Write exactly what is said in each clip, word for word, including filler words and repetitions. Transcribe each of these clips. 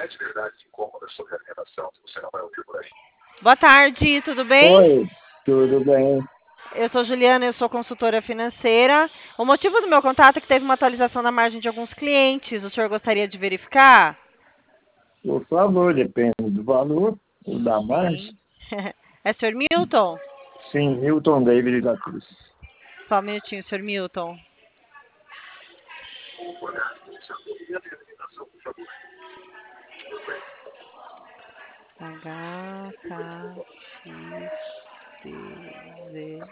Boa tarde, tudo bem? Oi, tudo bem? Eu sou Juliana, eu sou consultora financeira. O motivo do meu contato é que teve uma atualização na margem de alguns clientes. O senhor gostaria de verificar? Por favor, depende do valor, o da margem. Sim. É senhor Milton? Sim, Milton David da Cruz. Só um minutinho, senhor Milton. H, K, X, T, Z.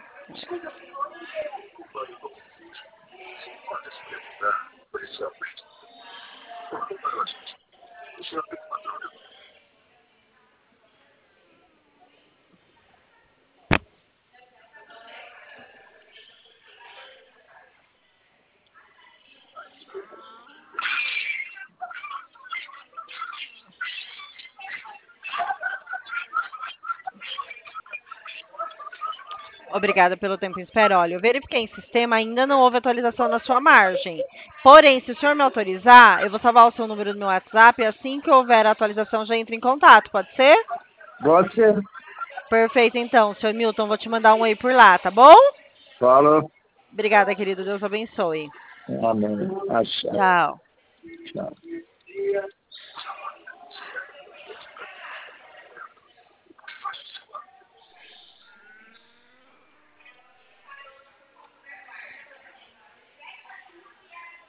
Obrigada pelo tempo em espera. Olha, eu verifiquei em sistema, ainda não houve atualização na sua margem. Porém, se o senhor me autorizar, eu vou salvar o seu número no meu WhatsApp e assim que houver a atualização, já entre em contato, pode ser? Pode ser. Perfeito, então, senhor Milton, vou te mandar um aí por lá, tá bom? Fala. Obrigada, querido. Deus abençoe. Amém. Achado. Tchau. Tchau.